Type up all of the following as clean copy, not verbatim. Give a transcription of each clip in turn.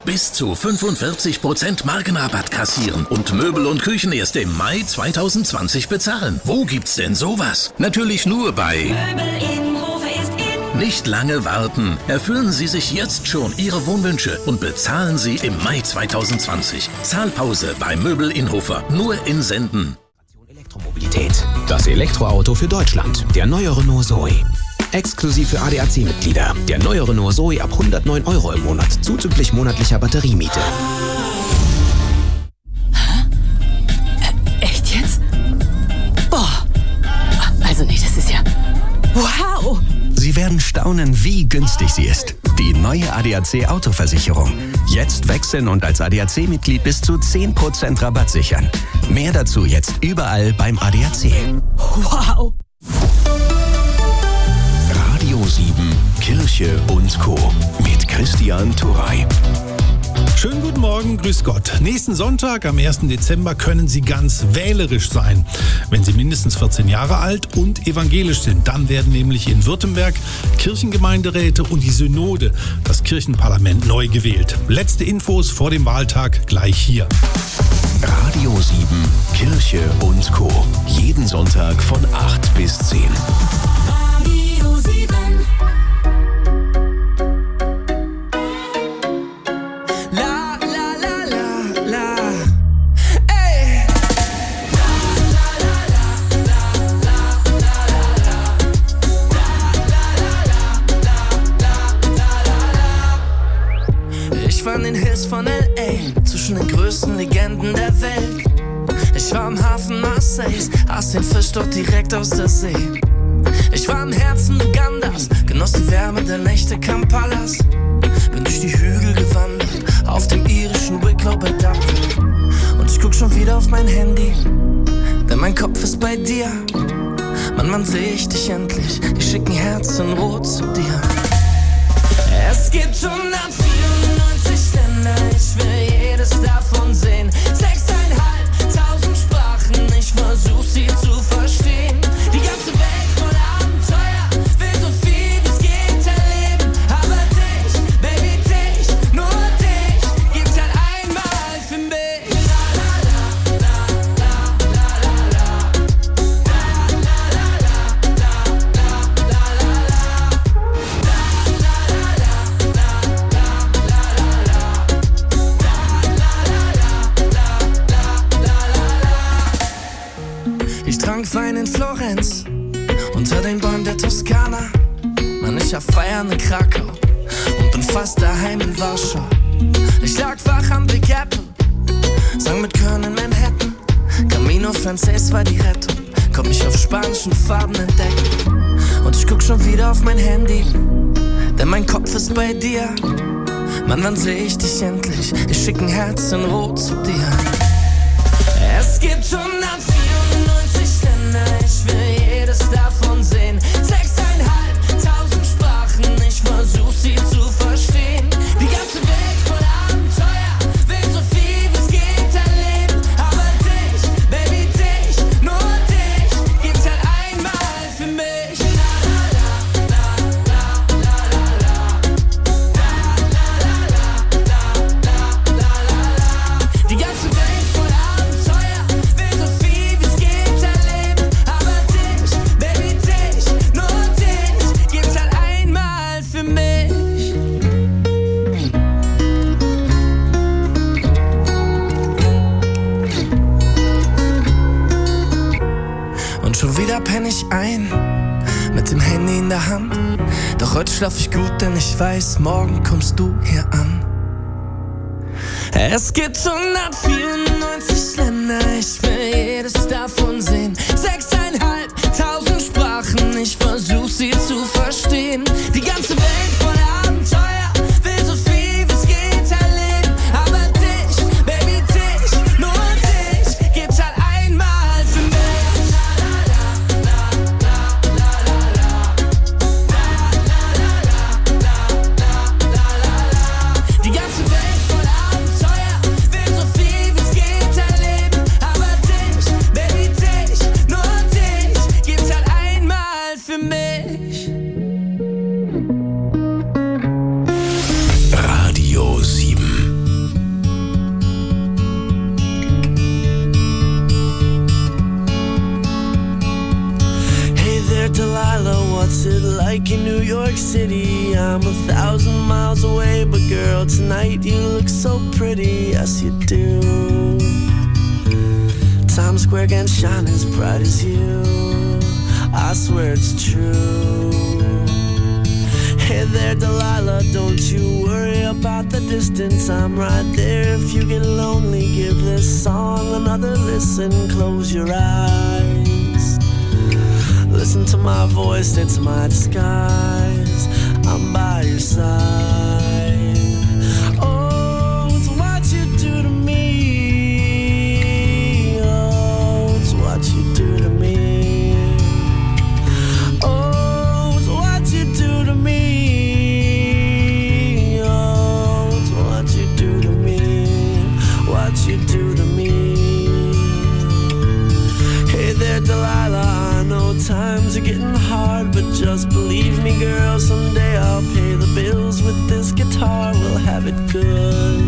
Bis zu 45% Markenrabatt kassieren und Möbel und Küchen erst im Mai 2020 bezahlen. Wo gibt's denn sowas? Natürlich nur bei Möbel Innenhofer ist in. Nicht lange warten. Erfüllen Sie sich jetzt schon Ihre Wohnwünsche und bezahlen sie im Mai 2020. Zahlpause bei Möbel Innenhofer. Nur in Senden. Elektromobilität. Das Elektroauto für Deutschland. Der neue Renault Zoe. Exklusiv für ADAC-Mitglieder. Der neue Renault Zoe ab 109 € im Monat. Zuzüglich monatlicher Batteriemiete. Echt jetzt? Boah. Also nee, das ist ja... Wow! Sie werden staunen, wie günstig sie ist. Die neue ADAC Autoversicherung. Jetzt wechseln und als ADAC-Mitglied bis zu 10% Rabatt sichern. Mehr dazu jetzt überall beim ADAC. Wow! Radio 7, Kirche und Co. mit Christian Turrey. Schönen guten Morgen, grüß Gott. Nächsten Sonntag, am 1. Dezember, können Sie ganz wählerisch sein. Wenn Sie mindestens 14 Jahre alt und evangelisch sind, dann werden nämlich in Württemberg Kirchengemeinderäte und die Synode, das Kirchenparlament, neu gewählt. Letzte Infos vor dem Wahltag gleich hier. Radio 7, Kirche und Co. Jeden Sonntag von 8 bis 10. Radio 7. In den Hills von L.A., zwischen den größten Legenden der Welt. Ich war am Hafen Marseilles, aß den Fisch dort direkt aus der See. Ich war im Herzen Ugandas, genoss die Wärme der Nächte Kampalas. Bin durch die Hügel gewandert, auf dem irischen Wicklow bei Dublin. Und ich guck schon wieder auf mein Handy, denn mein Kopf ist bei dir. Mann, seh ich dich endlich, ich schick ein Herz in Rot zu dir. Es gibt 194 Länder, ich will jedes davon sehen. 6.500 Sprachen, ich versuch sie zu verstehen. Die ganze Welt voll Abenteuer, will so viel wie es geht erleben. Aber dich, Baby, dich, nur dich, gibt's halt einmal für mich. Wein in Florenz, unter den Bäumen der Toskana. Mann, ich hab Feiern in Krakau und bin fast daheim in Warschau. Ich lag wach am Big Apple, sang mit Köln in Manhattan. Camino Frances war die Rettung, konnt mich auf spanischen Farben entdecken. Und ich guck schon wieder auf mein Handy, denn mein Kopf ist bei dir. Mann, wann seh ich dich endlich? Ich schick ein Herz in Rot zu dir. Es gibt 194 Länder, ich will jedes davon sehen. 6.500 Sprachen, ich versuch sie zu verstehen. Die ganze Welt voll Abenteuer, will so viel wie es geht erleben. Aber dich, Baby, dich, nur dich, gibt's halt einmal für mich. Die ganze Welt voll Abenteuer, will so viel wie es geht erleben. Aber dich, Baby, dich, nur dich, gibt's halt einmal für mich. Und schon wieder penn ich ein, mit dem Handy in der Hand. Doch heute schlaf ich gut, denn ich weiß, morgen kommst du hier an. Es gibt 194 Länder, ich will jedes davon sehen. 6.500 Sprachen, ich versuch sie zu verstehen. Die ganze Welt voll Abenteuer, will so viel wie es geht erleben. Aber dich, Baby, dich, nur dich, gibt's halt einmal für mich. Die ganze Welt voll Abenteuer, will so viel wie es geht erleben. Aber York City. I'm 1,000 miles away, but girl, tonight you look so pretty. Yes, you do. Times Square can't shine as bright as you. I swear it's true. Hey there, Delilah, don't you worry about the distance. I'm right there if you get lonely. Give this song another listen. Close your eyes. Listen to my voice, it's my disguise. I'm by your side. Oh, it's what you do to me. Oh, it's what you do to me. Oh, it's what you do to me. Oh, it's what you do to me. What you do to me. Hey there, Delilah, I know times are getting hard, but just believe me, girl, someday I'll pay the bills with this guitar. We'll have it good.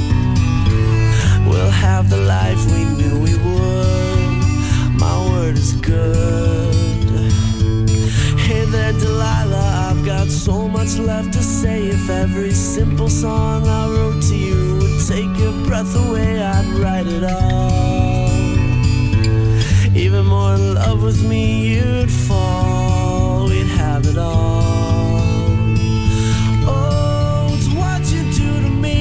We'll have the life we knew we would. My word is good. Hey there, Delilah, I've got so much left to say. If every simple song I wrote to you would take your breath away, I'd write it all. Even more in love with me, you'd fall. We'd have it all. Oh, it's what you do to me.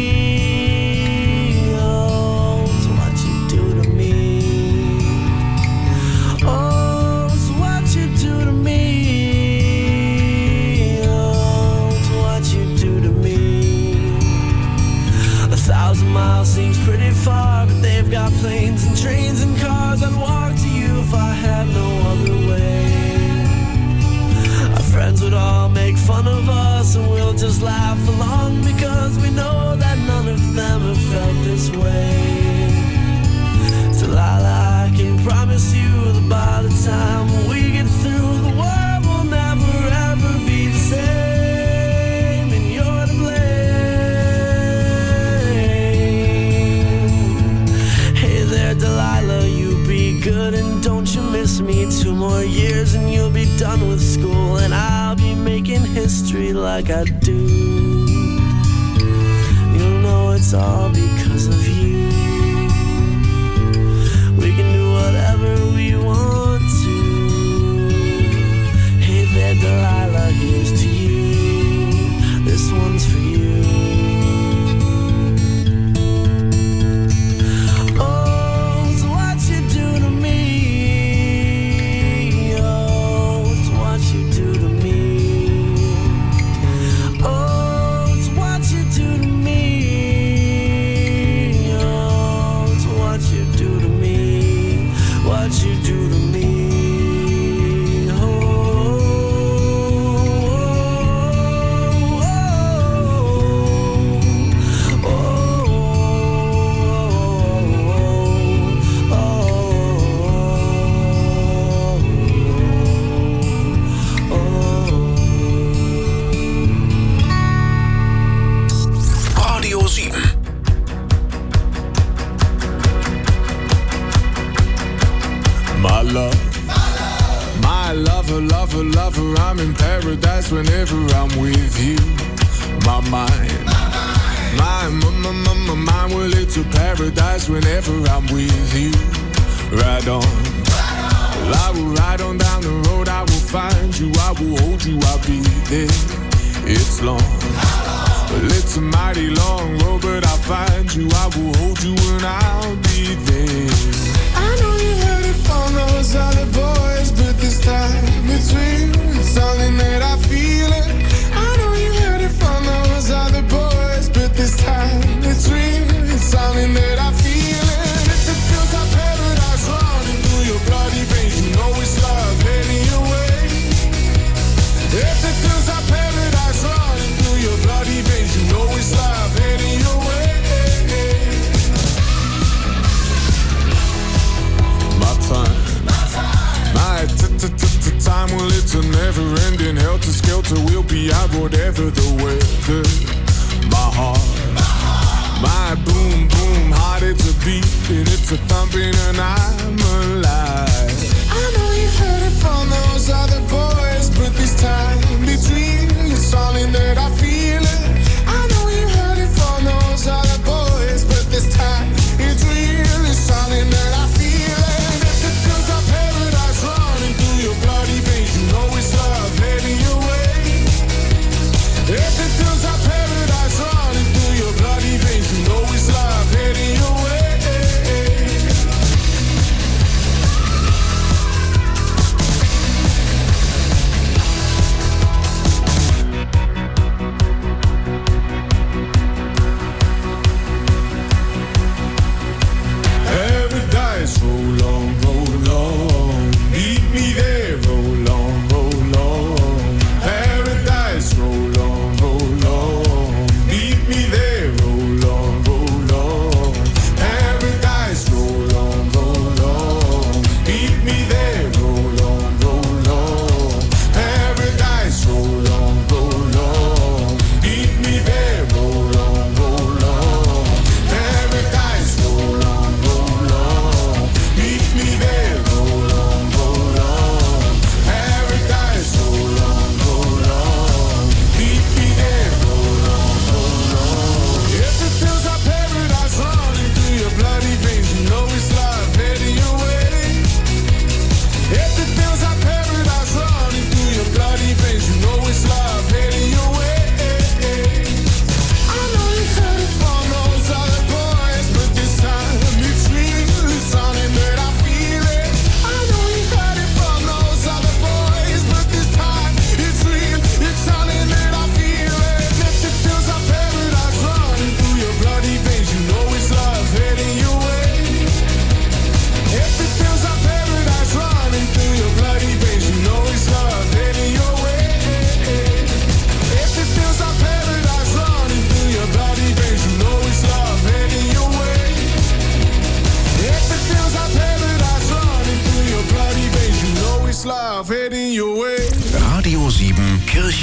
Oh, it's what you do to me. Oh, it's what you do to me. Oh, it's what you do to me. 1,000 miles seems pretty far, but they've got planes and trains and cars. I'd walk to you if I had no other way. Our friends would all make fun of us, and we'll just laugh along because we know that none of them have felt this way. Delilah, I can promise you that by the time we get through, the world will never ever be the same, and you're to blame. Hey there, Delilah, you be good and don't you miss me. 2 more years and you'll be done with school, and I'll be making history like I do. You'll know it's all because of you. We can do whatever we want to. Hey there, Delilah, here's to you. This one's for you. Oh, it's what you do to me. Oh, it's what you do to me. Oh, it's what you do to me. Oh, it's what you do to me. What you do to me. Oh, oh, oh, Radio 7. My love, my lover, lover, lover, I'm in paradise whenever I'm with you. My mind, my mind, well it's a paradise whenever I'm with you. Ride on, well, I will ride on down the road, I will find you, I will hold you, I'll be there. It's long, well it's a mighty long road, but I'll find you, I will hold you and I'll be there. I know you heard it from those other boys, but this time it's real. It's something that I feel it. I know you heard it from those other boys, but this time it's real. It's something that I feel it. If it feels like paradise running through your bloody veins, you know it's love heading your way. If it feels like paradise running through your bloody veins, you know it's love heading your way. My time, well it's a never-ending helter-skelter. We'll be out whatever the weather. My heart, my boom boom heart, it's a beat and it's a thumping and I'm alive. I know you heard it from those other boys, but this time between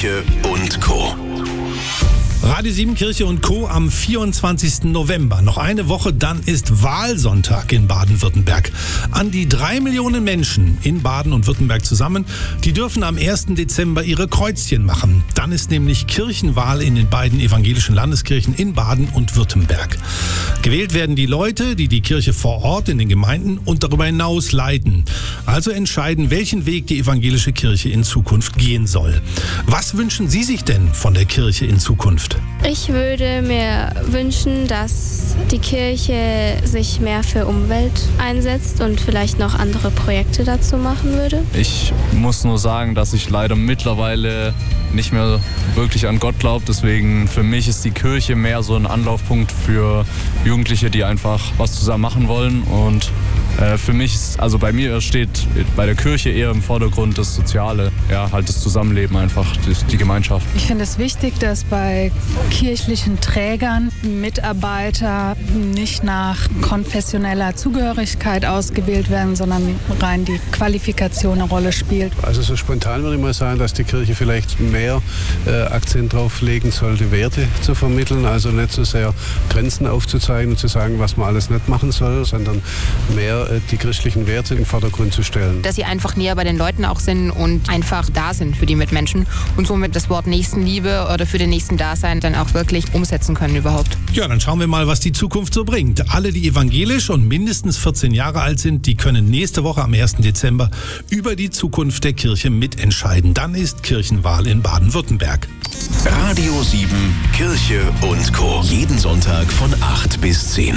Kirche und Co. Radio 7 Kirche und Co. am 24. November. Noch eine Woche, dann ist Wahlsonntag in Baden-Württemberg. An die 3 Millionen Menschen in Baden und Württemberg zusammen, die dürfen am 1. Dezember ihre Kreuzchen machen. Dann ist nämlich Kirchenwahl in den beiden evangelischen Landeskirchen in Baden und Württemberg. Gewählt werden die Leute, die die Kirche vor Ort in den Gemeinden und darüber hinaus leiten. Also entscheiden, welchen Weg die evangelische Kirche in Zukunft gehen soll. Was wünschen Sie sich denn von der Kirche in Zukunft? Ich würde mir wünschen, dass die Kirche sich mehr für Umwelt einsetzt und vielleicht noch andere Projekte dazu machen würde. Ich muss nur sagen, dass ich leider mittlerweile nicht mehr wirklich an Gott glaube. Deswegen für mich ist die Kirche mehr so ein Anlaufpunkt für Jugendliche, die einfach was zusammen machen wollen. Und für mich, also bei mir steht bei der Kirche eher im Vordergrund das Soziale, ja, halt das Zusammenleben einfach, die Gemeinschaft. Ich finde es wichtig, dass bei kirchlichen Trägern Mitarbeiter nicht nach konfessioneller Zugehörigkeit ausgewählt werden, sondern rein die Qualifikation eine Rolle spielt. Also so spontan würde ich mal sagen, dass die Kirche vielleicht mehr Akzent drauf legen sollte, Werte zu vermitteln, also nicht so sehr Grenzen aufzuzeigen und zu sagen, was man alles nicht machen soll, sondern mehr die christlichen Werte in den Vordergrund zu stellen. Dass sie einfach näher bei den Leuten auch sind und einfach da sind für die Mitmenschen und somit das Wort Nächstenliebe oder für den nächsten Dasein dann auch wirklich umsetzen können überhaupt. Ja, dann schauen wir mal, was die Zukunft so bringt. Alle, die evangelisch und mindestens 14 Jahre alt sind, die können nächste Woche am 1. Dezember über die Zukunft der Kirche mitentscheiden. Dann ist Kirchenwahl in Baden-Württemberg. Radio 7 Kirche und Co. Jeden Sonntag von 8 bis 10.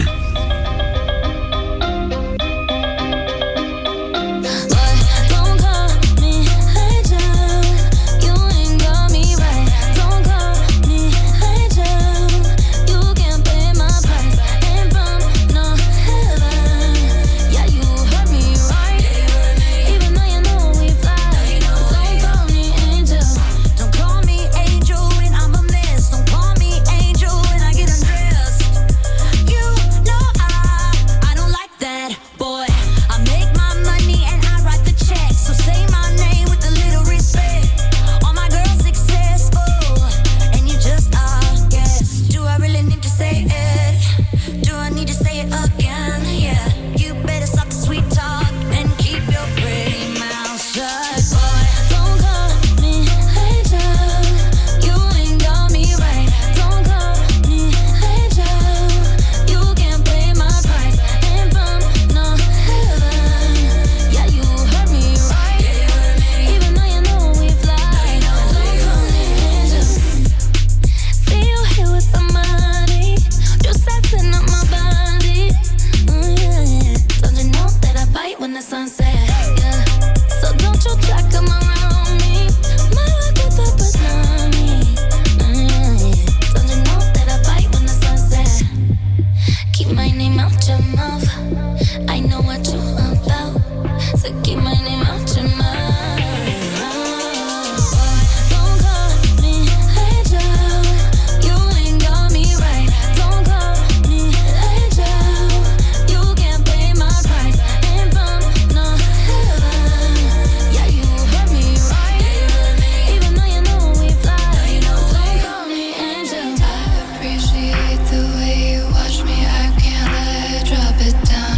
Appreciate the way you watch me, I can't let it drop it down.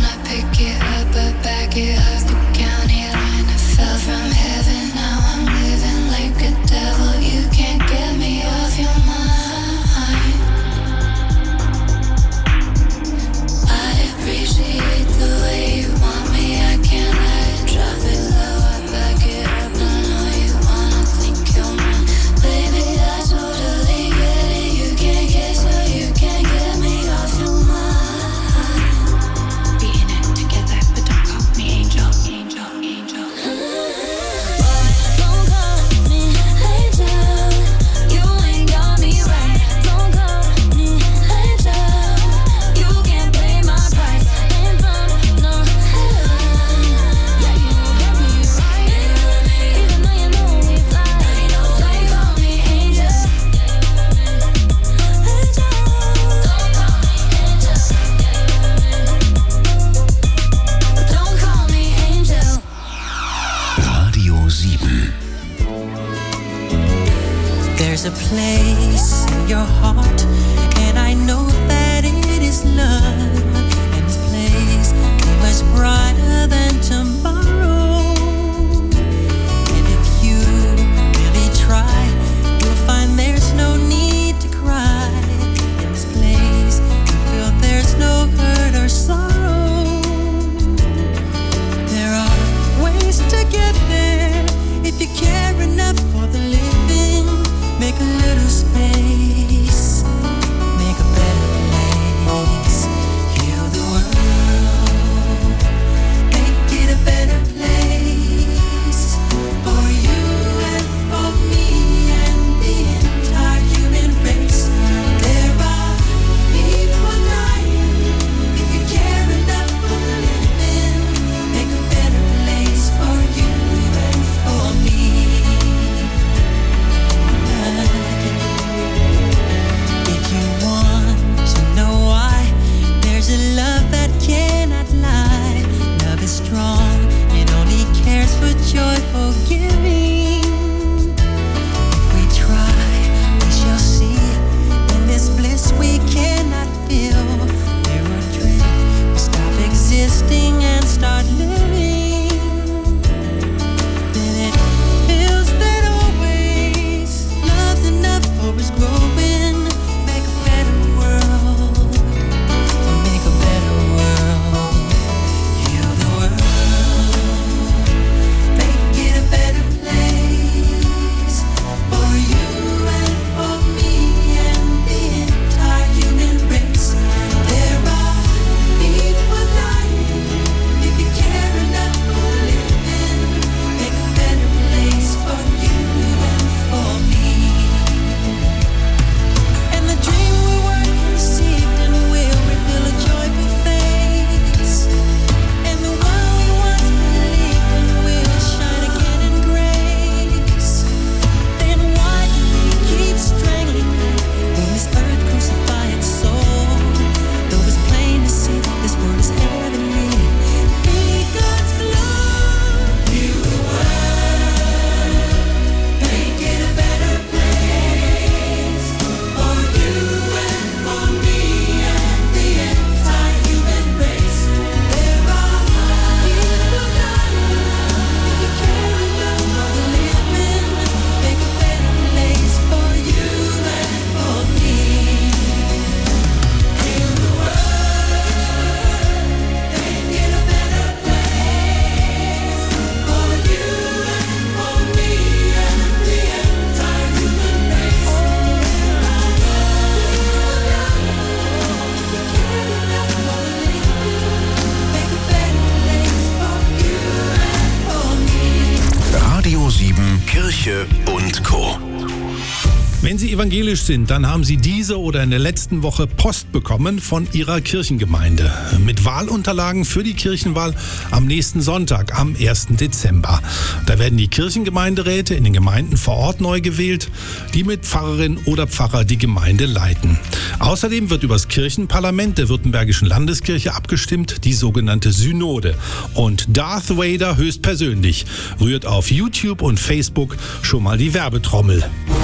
Kirche und Co. Wenn Sie evangelisch sind, dann haben Sie diese oder in der letzten Woche Post bekommen von Ihrer Kirchengemeinde mit Wahlunterlagen für die Kirchenwahl am nächsten Sonntag, am 1. Dezember. Da werden die Kirchengemeinderäte in den Gemeinden vor Ort neu gewählt, die mit Pfarrerin oder Pfarrer die Gemeinde leiten. Außerdem wird über das Kirchenparlament der Württembergischen Landeskirche abgestimmt, die sogenannte Synode. Und Darth Vader höchstpersönlich rührt auf YouTube und Facebook schon mal die Werbetrommel.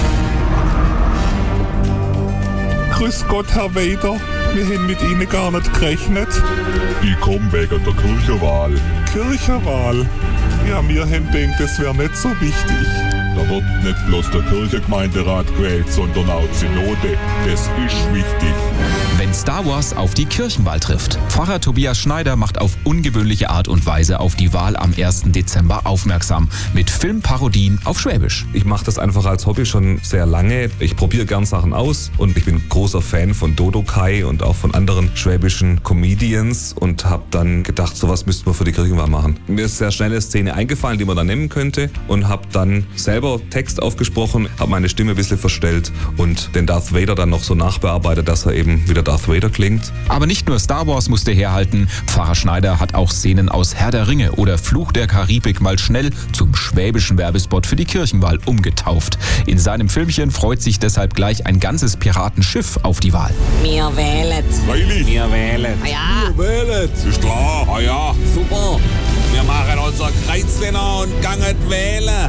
Grüß Gott, Herr Vader. Wir haben mit Ihnen gar nicht gerechnet. Ich komme wegen der Kirchenwahl. Kirchenwahl? Ja, wir haben gedacht, das wäre nicht so wichtig. Da wird nicht bloß der Kirchengemeinderat gewählt, sondern auch die Synode. Das ist wichtig. Wenn Star Wars auf die Kirchenwahl trifft. Pfarrer Tobias Schneider macht auf ungewöhnliche Art und Weise auf die Wahl am 1. Dezember aufmerksam. Mit Filmparodien auf Schwäbisch. Ich mache das einfach als Hobby schon sehr lange. Ich probiere gern Sachen aus und ich bin großer Fan von Dodo Kai und auch von anderen schwäbischen Comedians und habe dann gedacht, sowas müssten wir für die Kirchenwahl machen. Mir ist sehr schnell eine Szene eingefallen, die man da nehmen könnte und habe dann selber Text aufgesprochen, habe meine Stimme ein bisschen verstellt und den Darth Vader dann noch so nachbearbeitet, dass er eben wieder Darth Vader klingt. Aber nicht nur Star Wars musste herhalten. Pfarrer Schneider hat auch Szenen aus Herr der Ringe oder Fluch der Karibik mal schnell zum schwäbischen Werbespot für die Kirchenwahl umgetauft. In seinem Filmchen freut sich deshalb gleich ein ganzes Piratenschiff auf die Wahl. Wir wählen. Freilich. Wir wählen. Ah ja. Wir wählen. Ist klar. Ah ja. Super. Wir machen unser Kreuzchen und gangen wählen.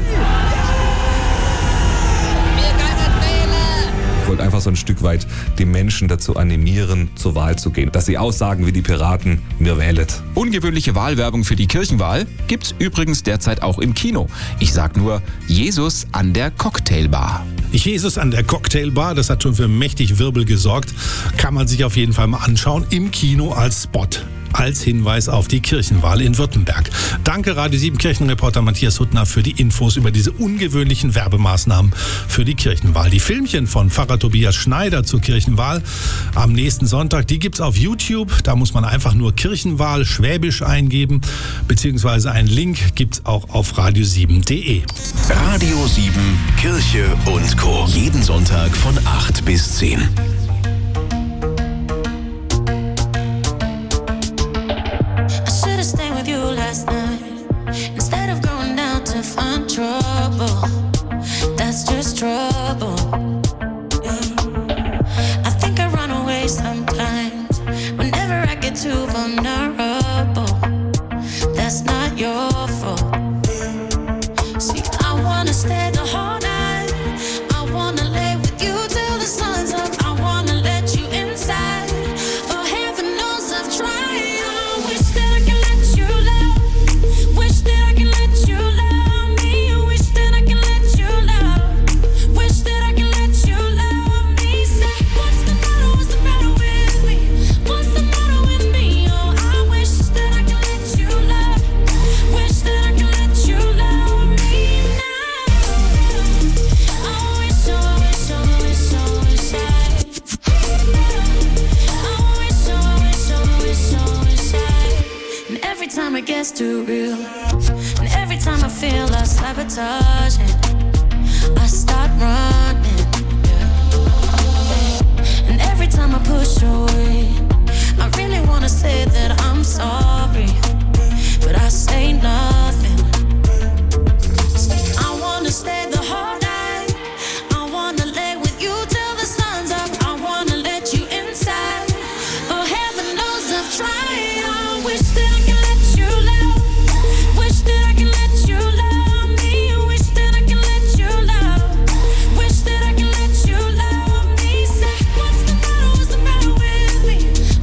Ich wollte einfach so ein Stück weit die Menschen dazu animieren, zur Wahl zu gehen. Dass sie aussagen wie die Piraten, mir wählet. Ungewöhnliche Wahlwerbung für die Kirchenwahl gibt's übrigens derzeit auch im Kino. Ich sag nur, Jesus an der Cocktailbar. Jesus an der Cocktailbar, das hat schon für mächtig Wirbel gesorgt. Kann man sich auf jeden Fall mal anschauen im Kino als Spot. Als Hinweis auf die Kirchenwahl in Württemberg. Danke Radio 7 Kirchenreporter Matthias Huttner für die Infos über diese ungewöhnlichen Werbemaßnahmen für die Kirchenwahl. Die Filmchen von Pfarrer Tobias Schneider zur Kirchenwahl am nächsten Sonntag, die gibt's auf YouTube. Da muss man einfach nur Kirchenwahl Schwäbisch eingeben, beziehungsweise einen Link gibt's auch auf radio7.de. Radio 7 Kirche und Co. Jeden Sonntag von 8 bis 10. Instead of going down to find trouble, that's just trouble. I think I run away sometimes whenever I get too vulnerable. That's not your fault. See, I wanna stay the whole night. I wanna lay with you till the sun's up. I wanna let you inside. Oh, heaven knows I've tried. I wish that I could let you love. Wish that I can let you love me. Wish that I can let you love. Wish that I can let you love me. Say, what's the matter with me? What's the matter with me? Oh, I wish that I can let you love. Wish that I can let you love me now. I wish, oh, wish, oh, wish, oh, wish I. I wish, oh, wish, oh, wish, oh, wish I. And every time it gets too real, and every time I feel I sabotage it, I start running, yeah. And every time I push away, I really wanna say that I'm sorry, but I say nothing. I wanna stay the whole night. I wanna lay with you till the sun's up. I wanna let you inside. Oh, heaven knows I've tried. I wish that I can let you love. Wish that I can let you love me. Wish that I can let you love. Wish that I can let you love me. Say, what's the matter with me?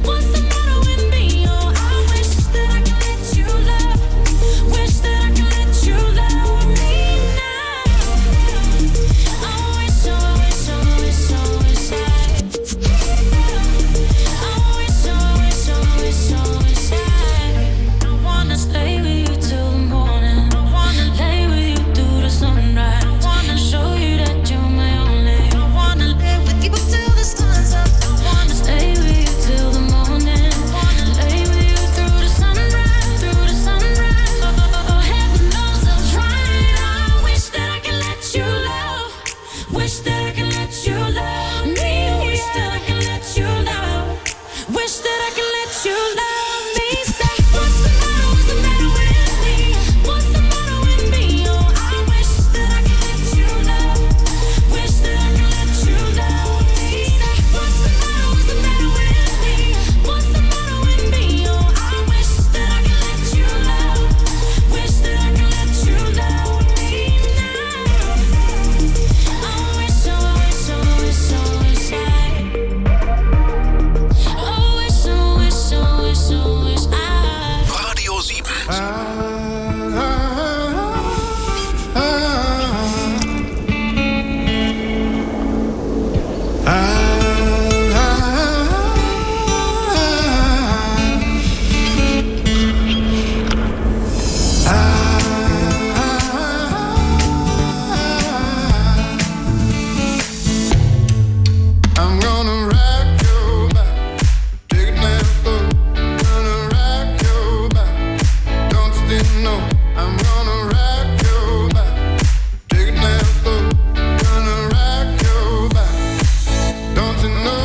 that I can let you love me. Say, what's the matter with me? What's the matter with me? Oh, I wish that I could let you love. Wish that I could let you love me. Say, what's the matter with me? What's the matter with me? Oh, I wish that I could let you love. Wish that I could let you love me now. I wish, I wish, I wish, I wish I. I wish, I wish, I wish, I wish I. Radio 7. I'm gonna rock your back, take it down slow. Gonna rock your back, don't you know? I'm gonna rock your back, take it down slow. Gonna rock your back, don't you know?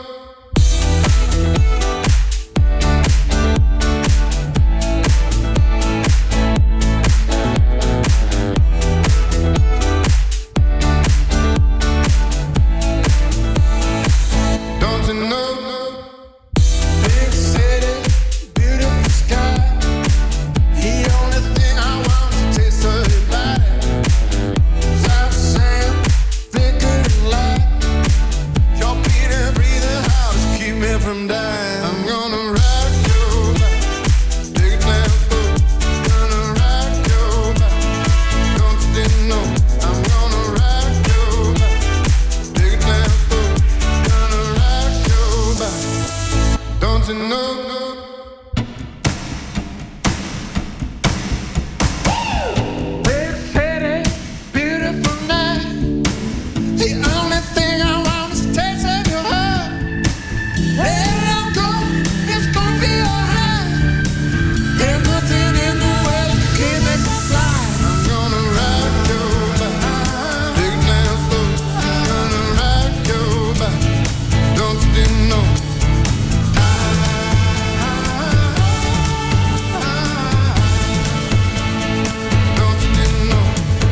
Don't you know? Big city, beautiful sky. The only thing I want is to taste of your body. South sand, thicker than light. Your beating, breathing how to keep me from dying. I'm gonna rock your back, take it down slow. Gonna rock your back, don't you know? I'm gonna rock your back, take it down slow. Gonna rock your back, don't you know? Big city, beautiful night. The only thing I want is a taste of your heart. Let it go, it's gonna be alright. There's nothing in the world that can keep me from flying. I'm gonna rock your back, take it down slow. Gonna rock your back, don't you know? Don't you know?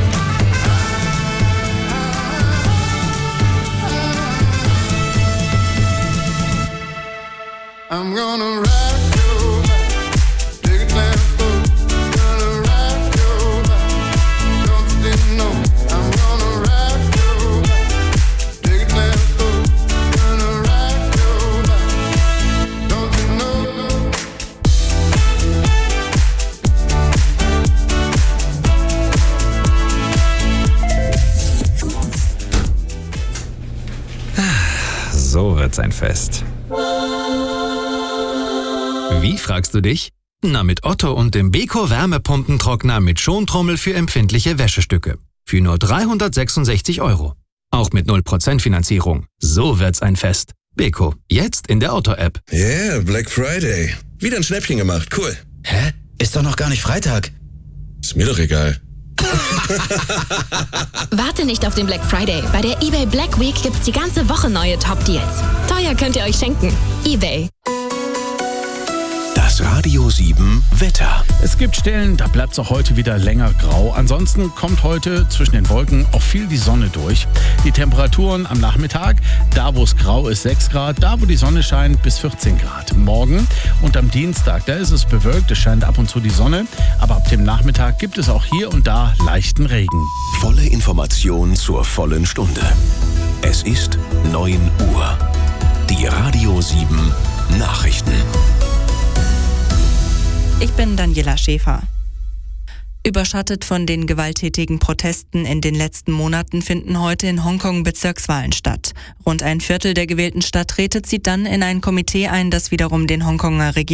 I'm gonna rock your back, take it down slow. Gonna rock your back, don't you know? I'm gonna rock your back, take it down slow. Gonna rock your back, don't you know? So wird's ein Fest. Wie, fragst du dich? Na, mit Otto und dem Beko Wärmepumpentrockner mit Schontrommel für empfindliche Wäschestücke. Für nur 366 €. Auch mit 0% Finanzierung. So wird's ein Fest. Beko, jetzt in der Otto-App. Yeah, Black Friday. Wieder ein Schnäppchen gemacht, cool. Hä? Ist doch noch gar nicht Freitag. Ist mir doch egal. Warte nicht auf den Black Friday. Bei der eBay Black Week gibt's die ganze Woche neue Top-Deals. Teuer könnt ihr euch schenken. eBay. Das Radio 7 Wetter. Es gibt Stellen, da bleibt es auch heute wieder länger grau. Ansonsten kommt heute zwischen den Wolken auch viel die Sonne durch. Die Temperaturen am Nachmittag, da wo es grau ist 6 Grad, da wo die Sonne scheint bis 14 Grad. Morgen und am Dienstag, da ist es bewölkt, es scheint ab und zu die Sonne. Aber ab dem Nachmittag gibt es auch hier und da leichten Regen. Volle Information zur vollen Stunde. Es ist 9 Uhr. Die Radio 7 Nachrichten. Ich bin Daniela Schäfer. Überschattet von den gewalttätigen Protesten in den letzten Monaten finden heute in Hongkong Bezirkswahlen statt. Rund ein Viertel der gewählten Stadträte zieht dann in ein Komitee ein, das wiederum den Hongkonger Regierungspräsidenten